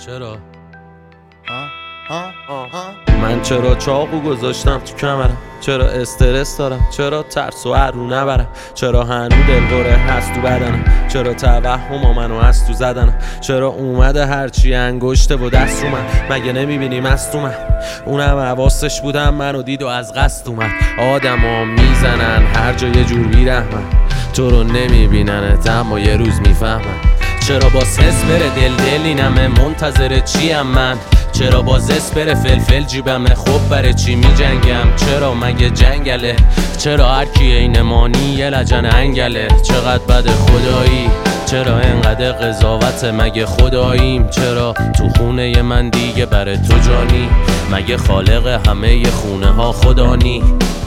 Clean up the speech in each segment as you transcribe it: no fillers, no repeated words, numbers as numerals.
چرا؟ من چرا چاقو گذاشتم تو کمرم؟ چرا استرس دارم؟ چرا ترس و رو نبرم؟ چرا هنو دلوره هست تو بدنم؟ چرا توهم منو از تو زدنم؟ چرا اومده هرچی انگشته و دست رو من؟ مگه نمیبینی مست اومد؟ اونم حواسش بودم منو دید و از قصد اومد. آدم ها میزنن هر جا یه جور بیرحمن، تو رو نمیبیننت اما یه روز میفهمن. چرا باز حس بره دل اینمه منتظر چیم من؟ چرا باز حس بره فلفل جیبمه خب برای چی میجنگم؟ چرا مگه جنگله؟ چرا هر کی اینمانی یه لجن انگله؟ چقدر بده خدایی؟ چرا اینقدر قضاوت؟ مگه خداییم؟ چرا تو خونه من دیگه برای تو جانی؟ مگه خالق همه خونه ها خدانی؟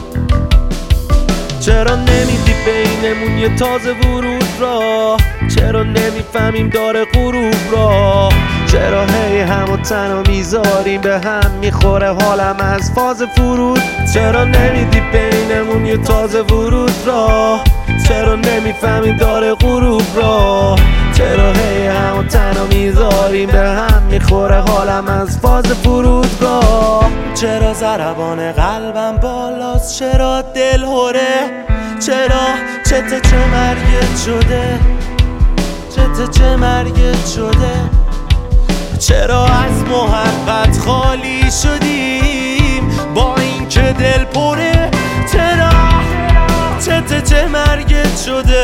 چرا نمیدی بینمون یه تازه ورود را؟ چرا نمیفهمیم داره غروب را؟ چرا هی همو تنها میذاریم به هم میخوره حالم از فاز فرود؟ چرا نمیدی بینمون یه تازه ورود را؟ چرا نمیفهمیم داره غروب را؟ چرا هی همو تنها میذاریم به هم میخوره حالم از فاز فرودگاه؟ چرا ضربان قلبم بالاست؟ چرا دل هره؟ چرا چه مرگت شده؟ چه مرگت شده؟ چرا از محبت خالی شدیم با اینکه دل پره؟ چرا چه مرگت شده؟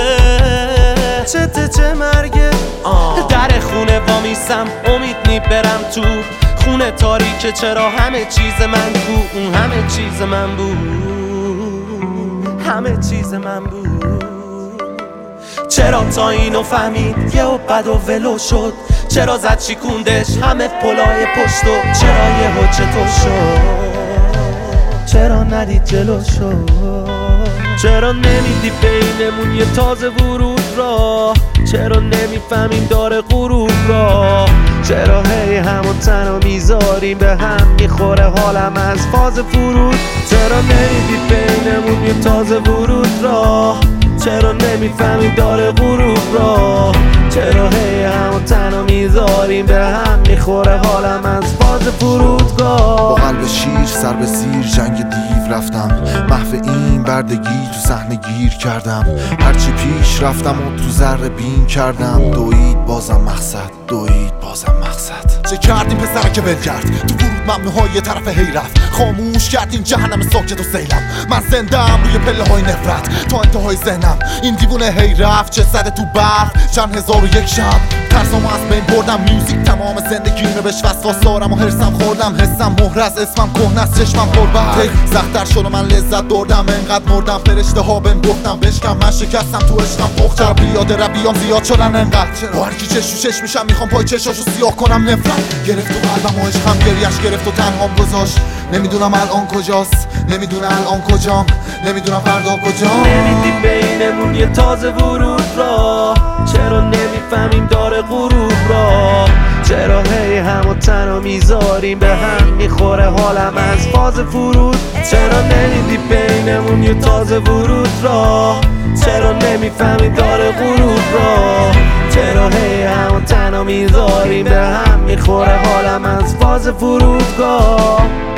چه مرگت؟ در خونه وامیستم امید برم تو خونه تاریکه. چرا همه چیز من کو؟ اون همه چیز من بود، همه چیز من بود. چرا تا اینو فهمید یه و بد و ولو شد؟ چرا زد شیکوندش همه پلای پشتو؟ چرا یه چطور شد؟ چرا ندید جلو شد؟ چرا نمیدی بینمون یه تازه ورود را؟ چرا نمیفهمیم داره غروب را؟ چرا هی همو تنها میذاریم به هم میخوره حالم از فاز فرود؟ چرا نمیدی بینمون یه تازه ورود را؟ چرا نمیفهمیم داره غروب را؟ چرا هی همو تنها میذاریم به هم میخوره حالم از فاز فرودگاه؟ با قلب شیر سر به زیر جنگ دیو رفتم، محو این بردگی تو صحنه گیر کردم. هرچی پیش رفتم و تو ذره بین کردم، دوید بازم مقصد، دوید بازم مقصد. چه کردیم پسر که ول کرد تو ورود ممنوعهای یه طرف هی رفت؟ خاموش کردیم جهنم ساکت و سیلم. من زنده ام روی پله های نفرت تا انتهای ذهنم. این دیوونه هی رفت چه زده تو برف چند هزار و یک شب. ترسامو از بین بردم، میوزیک تمام زندگیمه بهش وسواس دارم و هرسم خوردم. حسم مهر از اسمم کهنه است چشمم پربرق. زختر شد و من لذت بردم انقدر مردم فرشته ها بهم گفتم بشکم. من شکستم تو عشقم پختم بیاد ربیام زیاد شدن انقدر. با هرکی چش و چش میشم میخوام پای چشاشو سیاه کنم. نفرت گرفت تو قلبم و عشقم گریش گرفت و تنهام گذاشت. نمیدونم الان کجاست، نمیدونم الان کجام، نمیدونم فردا کجام. نمیدی بینمون یه تازه ورود را؟ چرا نمیفهمیم داره غروب را؟ چرا هی همو تنها میذاریم به هم میخوره حالم از فاز فرود؟ چرا نمیدی بینمون یه تازه ورود را؟ چرا نمیفهمیم داره غروب را؟ چرا هی همو تنها میذاریم به هم میخوره حالم از فاز فرودگاه؟